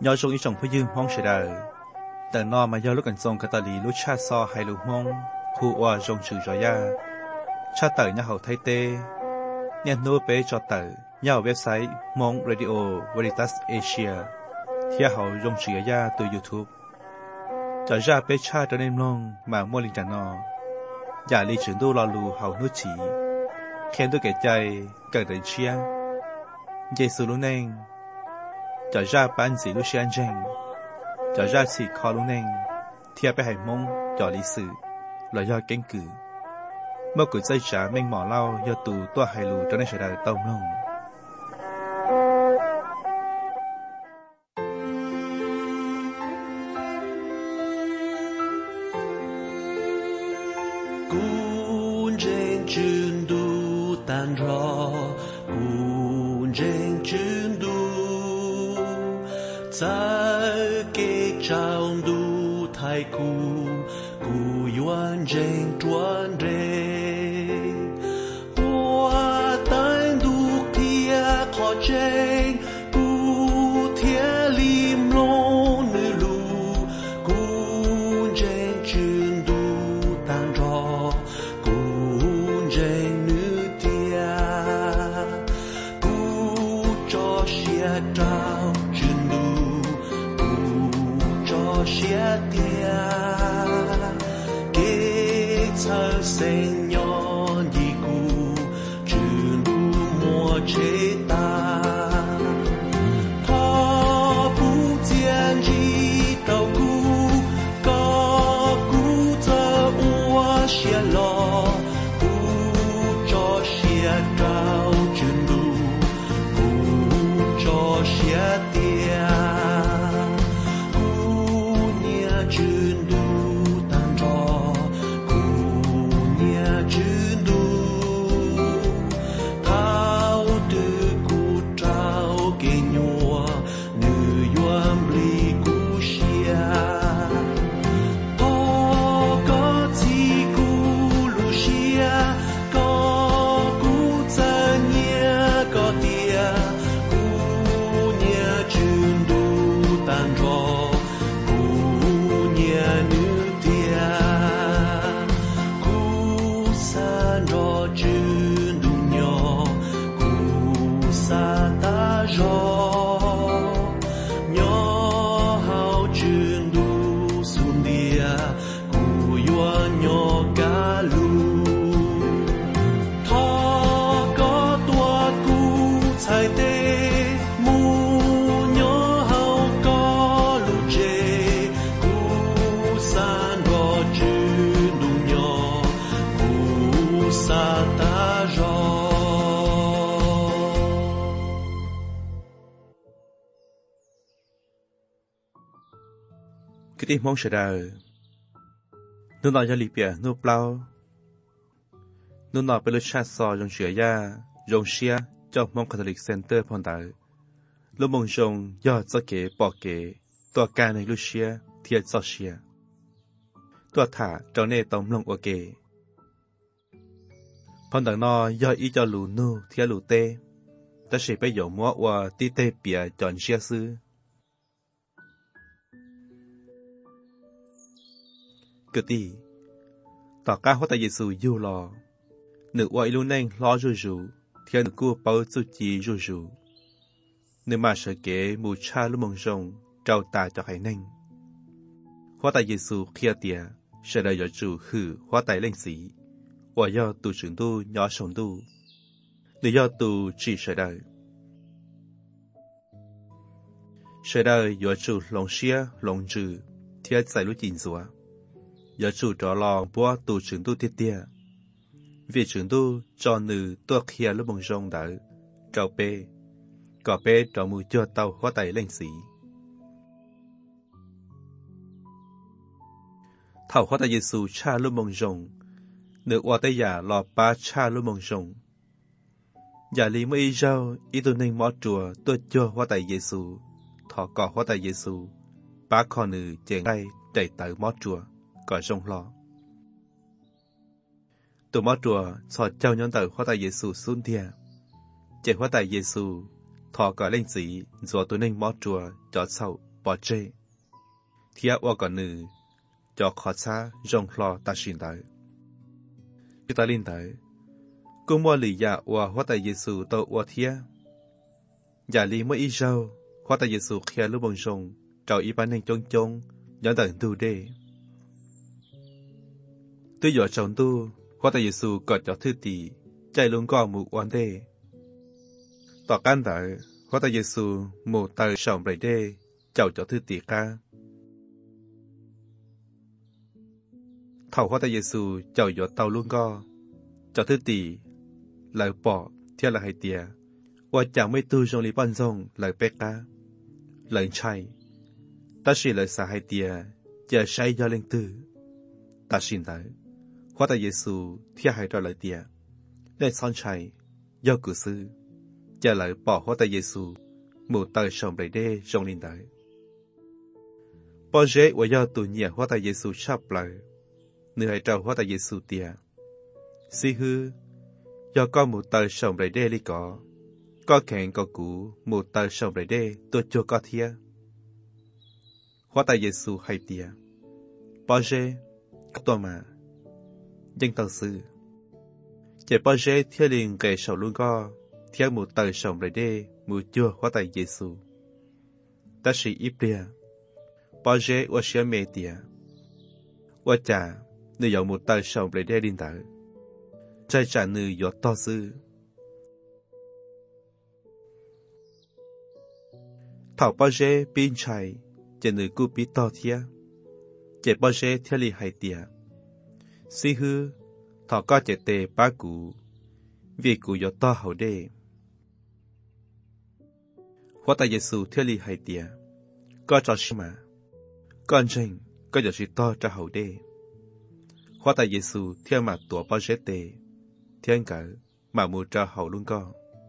nhớ trong ý trong phía dương mong sẽ đờiแต่นอมาย่อลูกกันทรงกตาลีลูกชาซอให้ลูกมองผู้ว่าจงสื่อจอยาชาเตอร์ย่าเขาไทยเตเนี่ยโน้เปจอเตอร์ย่าเว็บไซต์มองเรดิโอเวริตัสเอเชียที่เขาจงสื่อยาตัวยูทูบจอยาเปชาตัวเนมลงมามัวลิงจันนออย่าลีถึงดูรอลูเขานุชีเขียนตัวแก่ใจเกิดเชียเยซูลุเนงจอยาปันสีลูกเชียนเจงจอยาสีคอลุเนงเทียบไปให้มงจอลิสือลอยยอเก่งกือเมื่อกุใจจ๋าเม่งหมอเล่ายอตูตัวไฮลูจนได้เฉดต้มลงกูเจงจืนดูตันรอกูเจงจืนดูใจเกจาวดูไทยกูยวนเจงจวนเรหัวตันดูเทียขอเจงกูเทียลิมลงนือลูกูเจงจืนดูตันรอกูเจงนือเทียกูจอเชียดาวจืนดูกูจอเชียเทียSeigneur di cu tu nous mocheta ta bu jian ji dao gu ga gu ta wa xie lo gu zhao xie dao jun du gu zhao xie dia gu nia jun du dan zhaoจืนดูเท้าดื้อกูเจ้าเก่งยัวเนื้อยวนบลีกูเชียพอก็ที่กูลูเชียก็กูจะเนียก็เดียกูเนียจืนดูตันรอกูเนียเนื้อเดียจืนดูญอกูซาตาจอญอเฮาจืนดูสุนเดียกูยวนญอกาลูทอก็ตัวกูไทยเตมูญอเฮาก็ลูเจกูซานรอจืนดูญอsa ta jo cái tiếng mong sẽ đời nô nọ cho lì bìa nô plau nô nọไปเลยชาซอจงเฉียยาจงเชียเจ้ามองคาทอลิกเซ็นเตอร์พอนตาลูกมงจงยอดจะเก๋ปอกเก๋ตัวการในลูเชียเทียจอเชียตัวถาเจ้าเน่ต้มลงโอเกพอนดังนอย่ออีจอลูนูเทียลูเต้แต่เฉยไปหยงมัวว่าตีเต้เปียจอนเชียซื้อก็ตีต่อการหัวใจเยซูยูรอหนึ่งว่าอีลูเน่งรอจูเทียนกู้เป้าจุจีจูหนึ่งมาเสกเก๋มูชาลุมงจงเจ้าตาจะให้เน่งหัวใจเยซูเคียเตียเสด็จจูคือหัวใจเล่งสี我要读成都鸟上都，你要读几时代？时代要做龙虾龙珠，贴在路进做，要做着浪波读成都跌跌，为成都找女多开路梦上头，找背，搞背找木脚到花带冷死，头花带耶稣差路梦上。นึกว่าแต่อย่ารอป้าชาลุมงชงอย่าลีไม่เจ้าอีตัวหนึ่งมอจัวตัวจัวว่าแต่เยซูถอก่อว่าแต่เยซูป้าคอนือเจงได้ใจเต๋อมอจัวก่อชงรอตัวมอจัวสอดเจ้าย้อนเต๋อว่าแต่เยซูสุนเทียเจว่าแต่เยซูถอก่อเล่งสีจัวตัวหนึ่งมอจัวจอดเศร้า bỏ chê thiệt qua còn nữ cho khó xa rong lo ta xin tới chúng ta liên tới cũng mua lì dạ qua hóa tại Giêsu tàu qua thiệt giả lý mới ít rau hóa tại Giêsu khi lúc bông sông trào y bán nên chông nhớ tận tu đê tôi dọa chồng tu hóa tại Giêsu cọt cho thư tỷ chạy luôn qua một oan đê tỏ can tới hóa tại Giêsu một tay sòng bể đê chào cho thư tỷ ca thảo hóa tại Giêsu chào cho tàu luôn co cho thư tỷ lại bỏ theo là hai tia và chẳng mấy tu trong lý ban rong lại bê ca lời chay ta chỉ lời xả hai tia chờ say do linh tư ta xin tới hóa tại Giêsu theo hai trò lời tia để son chay do cử sư chờ lại bỏ hóa tại Giêsu một tay sòng bể đê trong linh tới bao giờ và do tụ nhẹ hóa tại Giêsu chắp lại nửa hai trò hóa tại Giêsu tia si hư do có một tay sòng bể đê li có kẹn có cũ một tay sòng bể đê tôi cho có thia hóa tại Giêsu hay tia bao giờ tôi mà dân tàu sư chỉ bao giờ theo liền kể sầu luôn co theo một tay sòng bể đê một chưa hóa tại Giêsu ta sĩ ít bia bao giờ và sẽ mê tia và chả nếu有một tay sòng bể đê điên tới trái trả nữ有to sư thảo bao giờ pin chạy chỉ nữ cú bị to thia chỉ bao giờ theo lý hay tia si hư thảo có chỉ tề ba cú vì cú有to hậu đê hóa tại Giêsu theo lý hay tia có cho xí mà con tranh có giờ xí to cho hậu đê hóa tại Giêsu theo mặt tổ bao giờ tề thiên cỡ mà mua cho hậu luôn co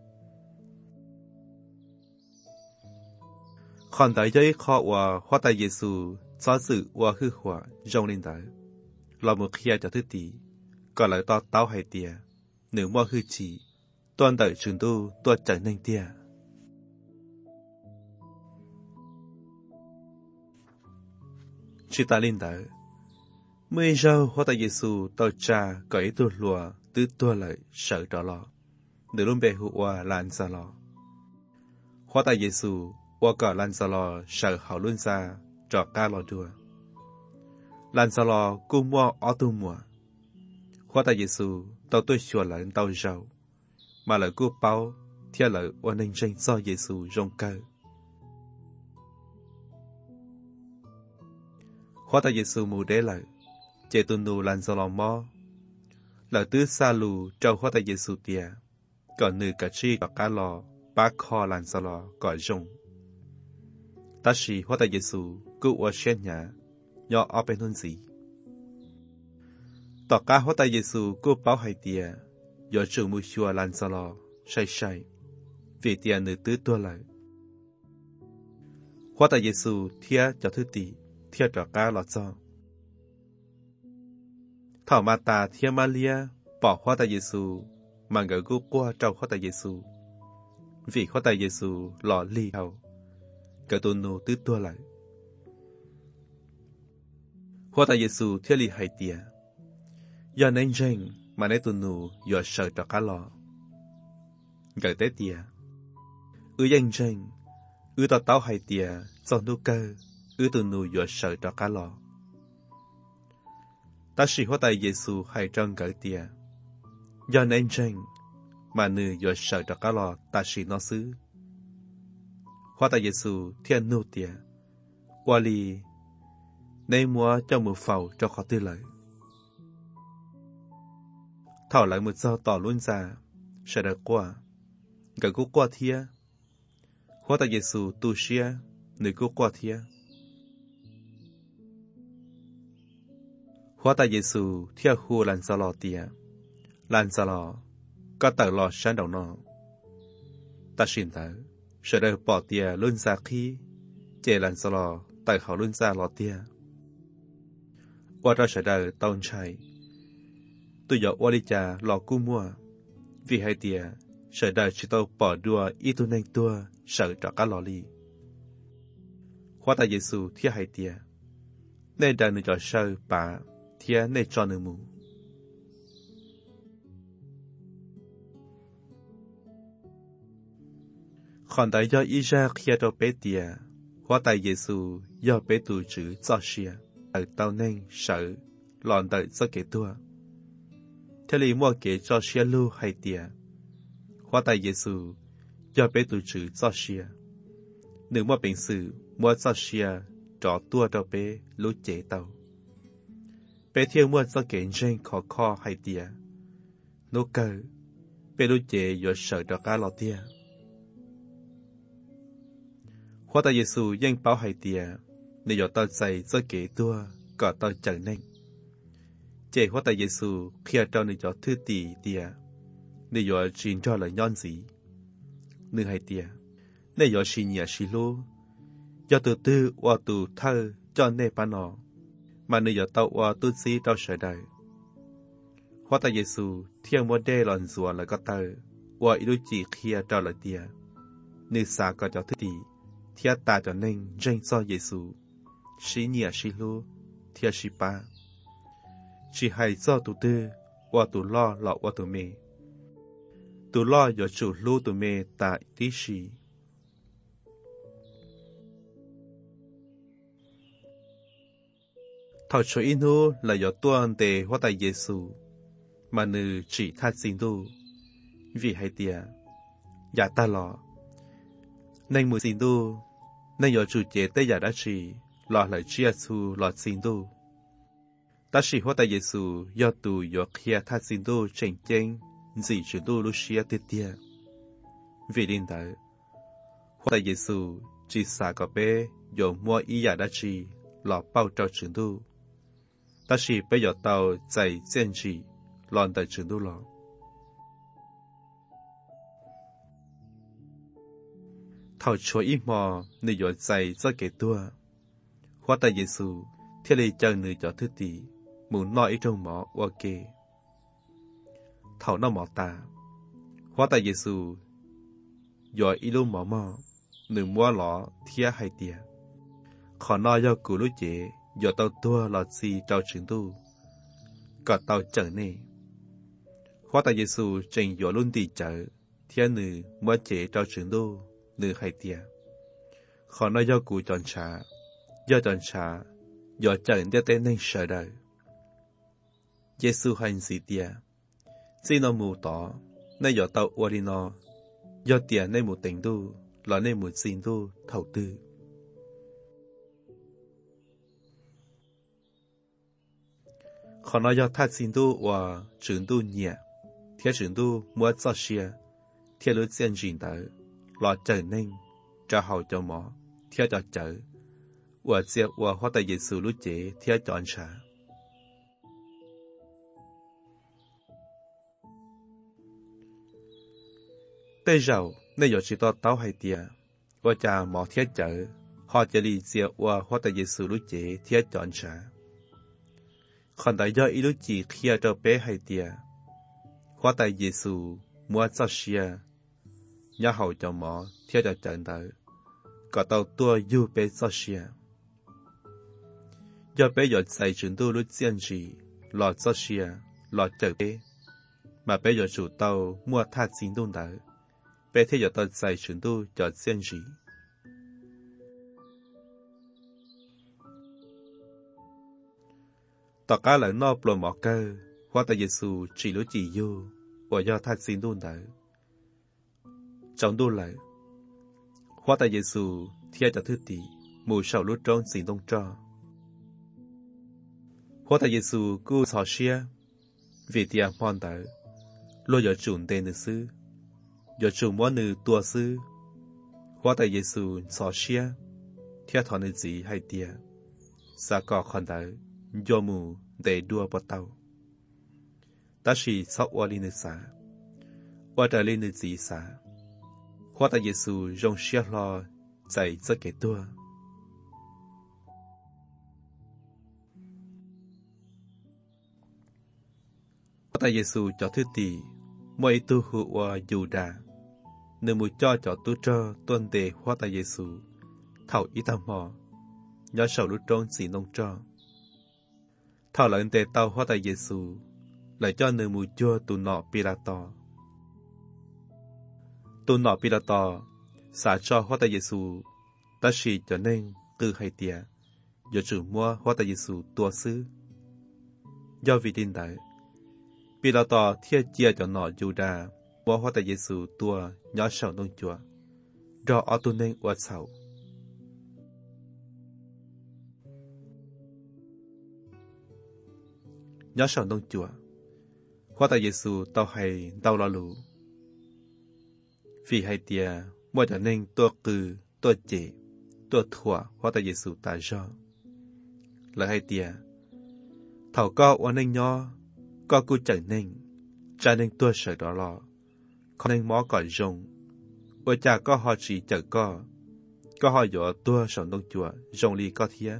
còn tại giấy kho và hóa tại Giêsu cho sự và hư hòa trong linh tới là một khi cho thứ tỷ còn lại to tao hay tia nếu mua hư chỉ toàn đời trường tu tôi trở nên tia chỉ ta linh tới mới rau hóa tại Giêsu tao cha cởi tôi lùa từ tôi lại sợ đó lo để luôn bề hụt và lan ra lo hóa tại Giêsu và cả lan ra lo sợ họ luôn ra cho cá lo đua lan ra lo cũng mua ở tu mua hóa tại Giêsu tao tôi xua lại tao rau mà lại cứ bao theo lại và nên tranh do Giêsu rong cơ hóa tại Giêsu mù để lại chế tu nụ lan ra lo mò là tứ xa lù trâu hóa tại Giêsu tia còn nữ cả chi cả cá lò bác kho lan ra lò gọi rong ta chỉ hóa tại Giêsu cứu ở trên nhà nhỏ ở bên hơn gì tỏ cá hóa tại Giêsu cứu báo hay tia do trường mùi chùa lan ra lò say vì tia nữ tứ tua lại hóa tại Giêsu thia cho thứ tỷ thia cho cá lò cho thảo ma ta thia Maria bỏ hóa tại Giêsu mà ngỡ gu qua trâu hóa tại Giêsu vì hóa tại Giêsu lò ly hầu cả tôn nô tứ tua lại hóa tại Giêsu thiết lý hay tia do nên tranh mà nên tôn nô do sợ cho cá lò gửi tế tia danh tranh tao tao hay tia do nô cơ tôn nô do sợ cho cá lò ta chỉ hóa tại Giêsu hay trong gửi tia do nên tranh mà nữ do sợ cho cá lò ta chỉ nó xứ hóa tại Giêsu thiên nô tia qua lì nên mua cho một phẩu cho khó tư lợi thảo lại một dao tỏ luôn ra sẽ được qua gửi cú qua thia hóa tại Giêsu tu xia nữ cú qua thia hóa tại Giêsu theo khu lan sa lò tia lan sa lò có tờ lò sáng đầu nọ ta xin tới sẽ được bỏ tia luôn ra khi chế lan sa lò tại họ luôn ra lò tia qua đó sẽ được tông chạy tôi dọ qua đi cha lò cu mua vì hai tia sẽ được chỉ tao bỏ đua ít tu nên tua sợ cho cá lò li hóa tại Giêsu thiết hay tia nên đàn nữ cho sơ bà thiết nên cho nữ mù còn tại do Isaac khi cho bé tia hóa tại Giêsu do bé tu chữ cho xia ở tàu nên sợ lòn đợi cho kẻ tua thế lý mua kẻ cho xia lưu hay tia hóa tại Giêsu do bé tu chữ cho xia nữ mua bệnh sự mua cho xia trọ tua cho bé lú chế tàu bé thiên mua cho kẻ trên khó hay tia nô cơ bé lú chế do sợ cho cá lọ tia hóa tại Giêsu dân bảo hay tia nên do tao dạy cho kẻ tua có tao trở nên chế hóa tại Giêsu khi cho nên cho thứ tỷ tia nên do chính cho là nhon gì nữ hay tia nên do xin nhà xin lô do từ từ qua từ thơ cho nên bà nó mà nên do tao qua tu sĩ tao sợ đời hóa tại Giêsu thiên mua đê lòn rùa là có tờ qua ý chỉ khi cho là tia nên xa có cho thứ tỷ thiết ta cho nên danh do Giêsu xin nhà xin lô thiết sĩ ba chỉ hay do tụ tư qua tụ lo lọ qua tụ mê tụ lo do chủ lưu tụ mê tại tí sĩ thảo cho inu là do tuan tề hóa tại Giêsu mà nữ chỉ thắt xin tu vì hay tia giả ta lọ nên mùi xin tu nên do chủ chế tới giả đã chỉ lọ lại chia su lọ xin tu ta chỉ hóa tại Giêsu do tu do kia thắt xin tu chỉnh chênh gì chủ tu lúc xia tiết tia vì linh tử hóa tại Giêsu chỉ xả có bé do mua ý giả đã chỉ lọ bao trao trường tu ta chỉ bây giờ tàu dạy dân chỉ lòn tại trường tu lọ thảo chúa ít mò nơi giờ dạy cho kẻ tua hóa tại Giêsu thiết lý chân nơi cho thứ tỷ muốn nói trong mỏ ok thảo nó mỏ ta hóa tại Giêsu giờ ít lúc mỏ nửa mua lọ thiết hay tiền khó nói do cụ lúc chế giờ tàu tua lọt xì trao trường tu cả tàu trở nè hóa tại Giêsu trình giờ luôn đi chợ thiên nữ mua chế trao trường tu nữ hay tiền khó nói do cụ chọn trả giờ trở nên tên nên sợ đời Giêsu hành gì tiền chỉ nó mù tỏ nên giờ tàu qua đi nó giờ tiền nên một tình tu là nên một xin tu thầu tư khó nói do thắt xin tu và trường tu nhẹ thiết trường tu mua cho xia thiết lối dân trình tới lo trở nên cho hậu cho mỏ thiết cho chở và chia và hóa tại Giêsu lúc chế thiết chọn trả tây giàu nên giờ chỉ to tao hay tia và cha mỏ thiết chở họจะđi chia và hóa tại Giêsu lúc chế thiết chọn trả còn tại do ý lúc chỉ kia cho bé hay tia hóa tại Giêsu mua cho xia nhà hậu cho mỏ theo cho trận tới có tàu tua du bé cho xia do bé giờ dạy trường tu lúc diễn gì lọ cho xia lọ chờ bé mà bé giờ chủ tàu mua thắt xin tu tới bé theo giờ tàu dạy trường tu cho diễn gì tất cả là nó bồi mỏ cơ hóa tại Giêsu chỉ lối chỉ vô và do thắt xin tu tới trong tu lại hóa tại Giêsu theo cho thứ tỷ mù sầu lút trong xin tông cho hóa tại Giêsu cứu xóa xia vì tiệm mòn tới lôi giờ chuẩn tên nữ sư giờ chuẩn món nữ tua sư hóa tại Giêsu xóa xia theo thọ nữ gì hay tiệm sa cọ khăn tới do mù để đua bắt tàu ta chỉ sắp qua linh nữ xã qua trở linh nữ gì xã hóa tại Giêsu rong xia lo dạy cho kẻ tua hóa tại Giêsu cho thứ tỷ mỗi tu hữu và dù đà nếu muốn cho tu cho tuân đề hóa tại Giêsu thầu ý tâm mò nhớ sầu lúc trốn xì nông cho thảo lợn tề tàu hóa tại Giêsu lại cho nửa mùi chua tù nọ Pilato xả cho hóa tại Giêsu ta chỉ cho nên từ hai tia giờ chủ mua hóa tại Giêsu tua sư do vì tin đại Pilato thiết chia cho nọ Juda mua hóa tại Giêsu tua nhỏ sầu nông chùa do ở tu nên ở sầu nhỏ sầu nông chùa hóa tại Giêsu tao hay tao lo lù vì hai tia mua cho nên tua cừ tua chế tua thua hóa tại Giêsu ta do là hai tia thảo có ở nên nhỏ có cú chạy nên cha nên tua sợ đó lo con nên mó cõi rồng ở cha có họ chỉ chở có họ dọa tua sầu nông chùa rồng ly có thía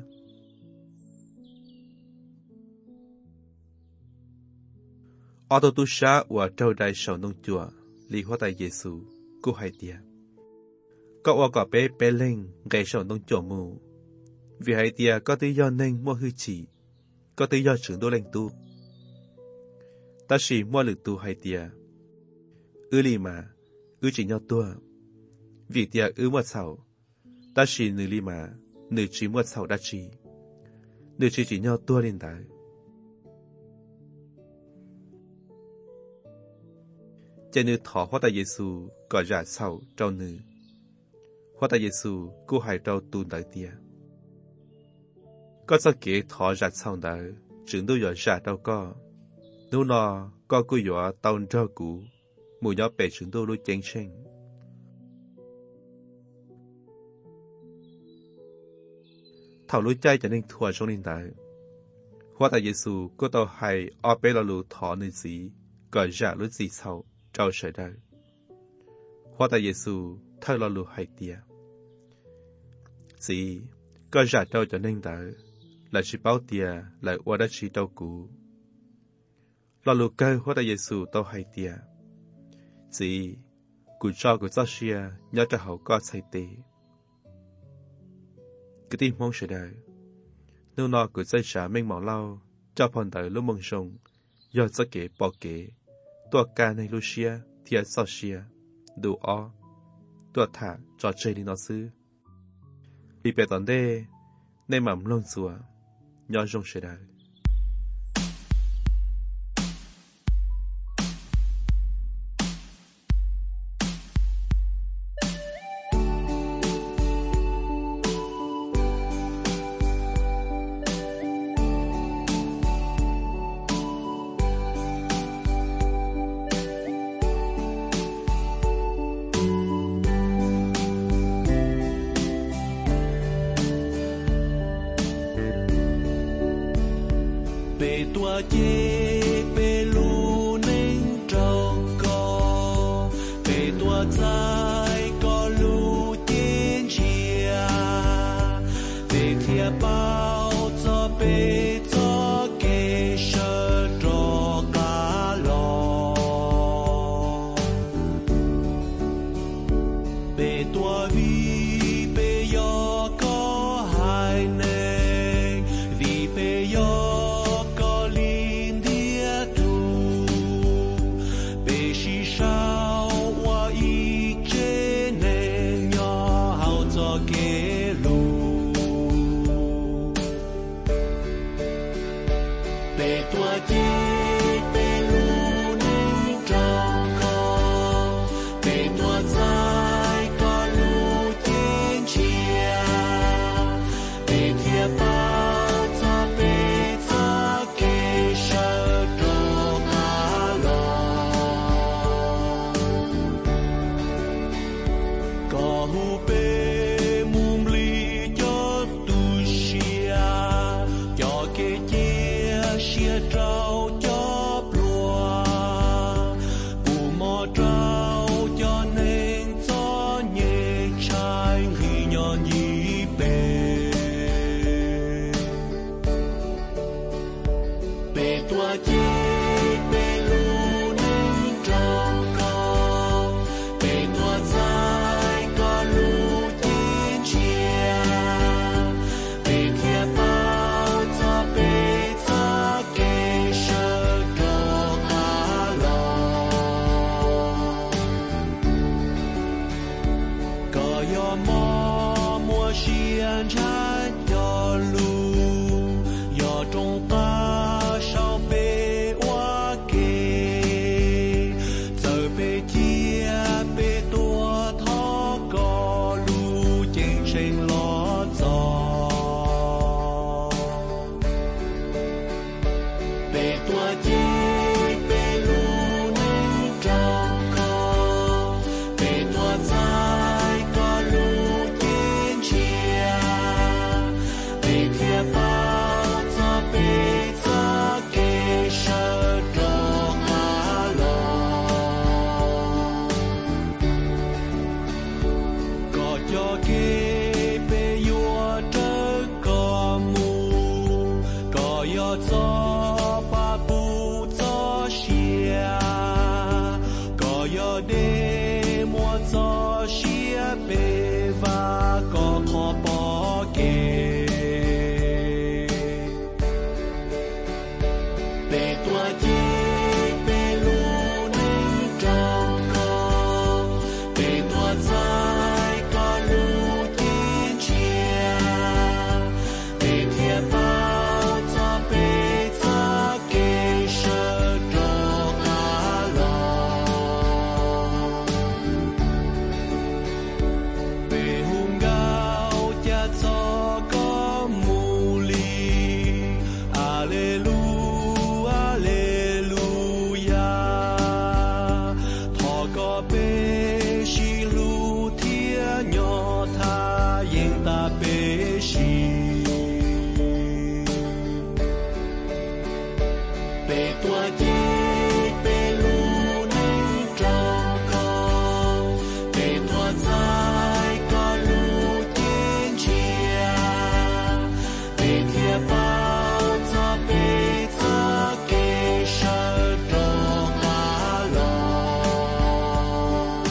ở tu sa và trâu đại sầu nông chùa ly hóa tại Giêsu cú hai tia có ở cỏ bé lên gây sầu nông chùa mù vì hai tia có tự do nên mua hư chỉ có tự do trưởng đô lên tu ta chỉ mua lực tu hai tia lì mà chỉ nhau tua vì tia mua sầu ta chỉ nữ lì mà nữ chỉ mua sầu đã nữ chỉ nhau tua lên đại trên nữ thọ hóa tại Giêsu có giả sầu trâu nữ hóa tại Giêsu cô hài trâu tu đại tia có sao kế thọ giả sầu đại trưởng đô giả đâu có nếu nó có cô dọa tao trâu cũ mùi gió bể trưởng đô lối chén xanh thảo lối chay cho nên thua trong linh đại hóa tại Giêsu có tao hay ở bể là lù thọ nơi gì gọi giả lối gì sau trâu sợi đời hóa tại Giêsu thay là lù hai tia gì có giả trâu cho nên đại là chỉ báo tia lại qua đất chỉ trâu cũ là lù cây hóa tại Giêsu tao hai tia gì cụ cho xia nhớ cho hậu có sai tệ cái tim mong sẽ đời nếu nó cụ xây trả mình mỏng lau cho phần đời lúc mong sông do giấc kế bỏ kế tua ca này Lucia thiệt sao xia đủ o tua thả cho chơi đi nó xứ vì bé tòn đê nên mầm lông xùa nhớ rong sẽ đời Hãy subscribe 山山要路，要种大少被挖给，走被接被多讨个路，精神老早，被多接被路能找个，被多在个路坚强，被贴包做被做给手中阿龙，个叫给被约这个木，个要做把不做下，个要的莫做下被发个可包给。被多接被路能找个，被多在个路坚强，被贴包做被做给手中阿龙，被红高家做个母里，阿列路。阿列路亚，他个被西路天鸟他应大被西，被多接被路能找个，被多在个路坚强，被贴包做被做给手中阿龙，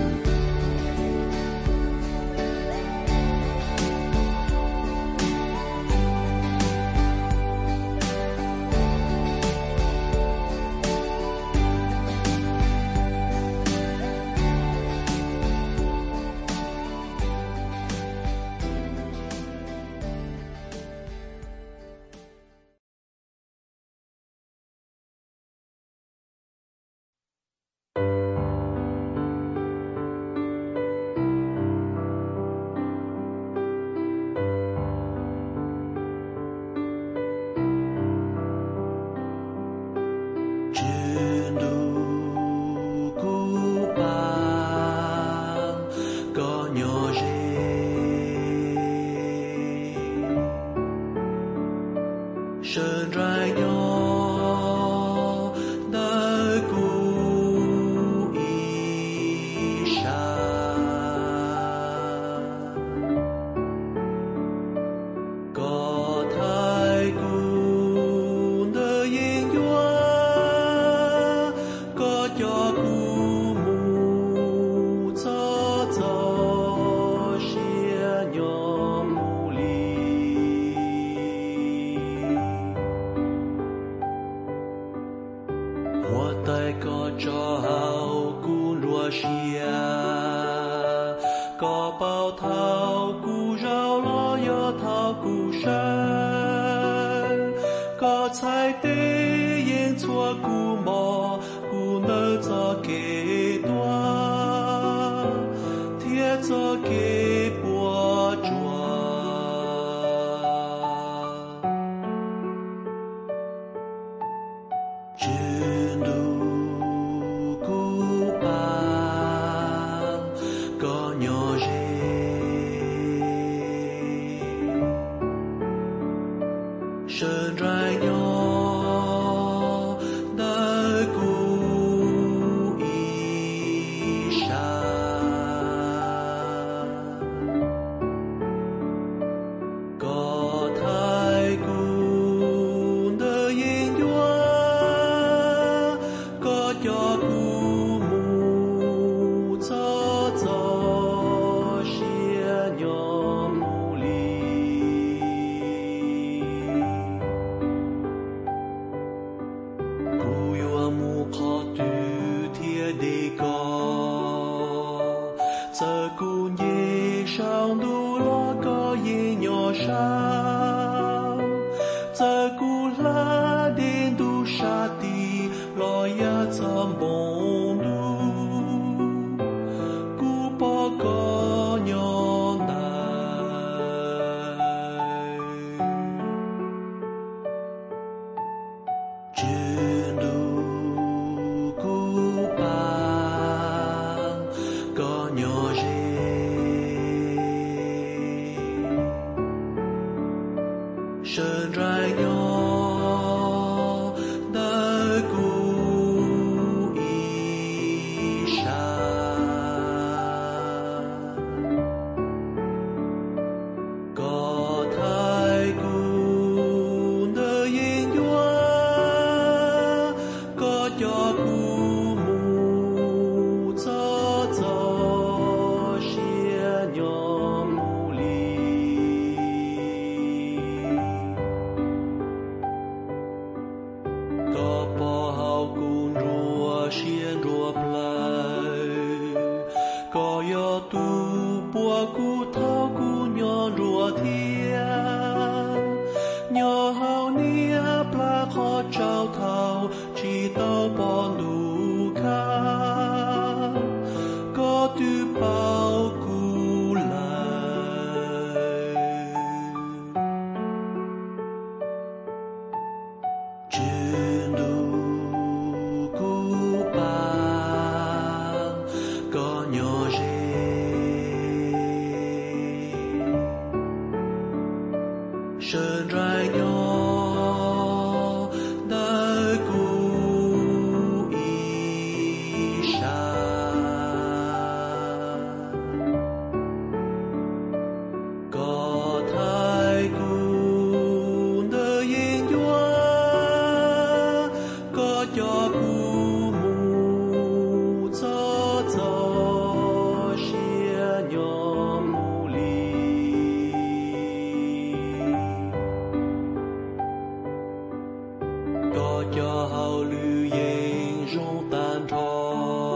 身转悠的故衣裳，高台古的音乐，高叫古木走走些鸟木里。我带个照顾落下，个包桃顾绕了要桃顾山，个菜地因错顾毛顾能做给多，贴做给波抓。真路古巴个鸟人，身转悠的故衣裳，个台古的音乐。叫古木走走些鸟木里，古月木靠对天的高，这古年上都落个音乐上，在古拉点都沙地落呀怎梦路，古巴个鸟来，军路古巴个鸟人。生在鸟的故衣裳，高台古的音乐，高家古木早早些鸟木里。có bỏ hao cùng rùa xiên rùa plei có yo tu bùa cu thao cu nhỏ rùa thiên nhỏ hao nia pla khó trao thao chỉ tao bỏ đủ khá có tu bao cu lại chuyến đu cú bang có nhỏ rê sơn rai nhỏ đời cú y sa có thái cú đời yên dua có cho cú mù cho xia nhỏ mù li có cho hào lưu yên rong tan trò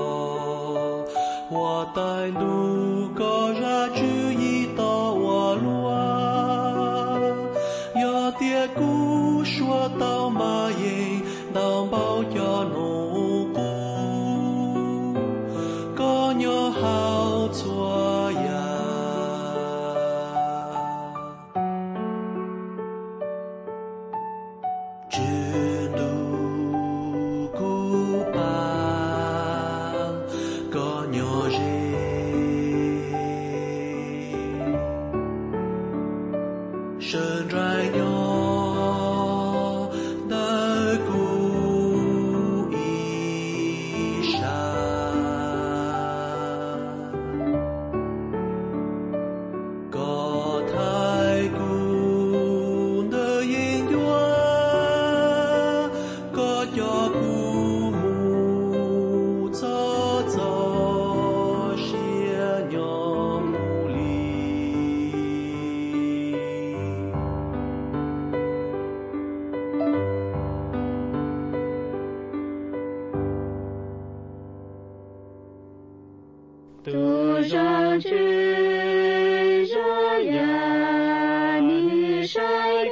hoa tai nu có ra chữ y to hoa loa yo tia cú xua tao ma yên đảm bảo cho nô cô có nhỏ hao chua ya chuyến đu cú bang có nhỏ rê sơn rai nhỏ đời cú y sa có thái cú đời yên dua có cho cú mù cho xia nhỏ mù li tu rằng chữ ra ya ni sai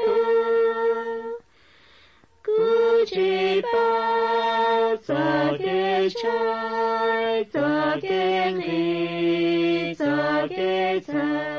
cu chỉ bao giờ cái trái giờ cái ly giờ cái trái